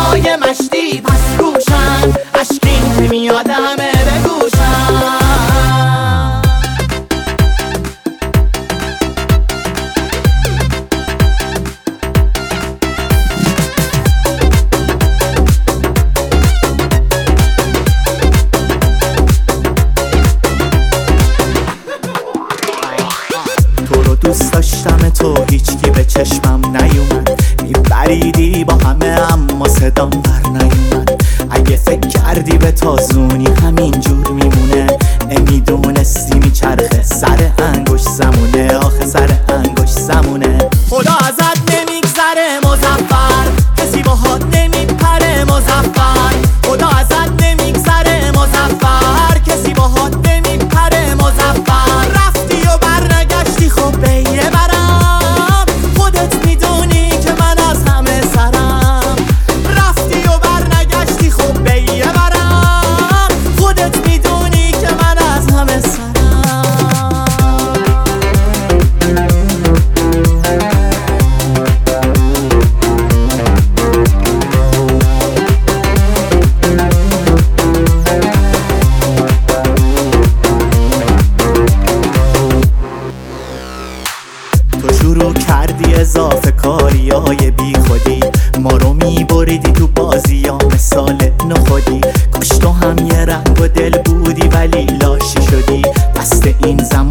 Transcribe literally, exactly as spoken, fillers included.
صدای مشتی پس روشن، اشکین که میاد همه بگوشن. تو رو دوست داشتم تو هیچکی به چشمم نیومد، میبریدی با همه اما صدام بر نیومد. اگه فکر کردی به تازونی همین جور میمونه، نمیدونستی میچرخه سر انگوش زمونه، آخه سر انگوش زمونه. خدا ازت نمیگذره مظفر، کسی باهات نمیپره مظفر. خدا ازت نمیگذره مظفر، کسی باهات نمیپره مظفر. رفتی و برنگشتی خب بیه برم، خودت میدونی که من از همه سرم. رفتی و برنگشتی خب بیه برم، خودت میدونی که من از همه سرم. تو شروع کردی اضافه کاری های بی خودی، ما رو میبریدی تو بازی یا مثال نخودی. کاش تو هم یه رنگ و دل بودی ولی لاشی شدی، دست این زمان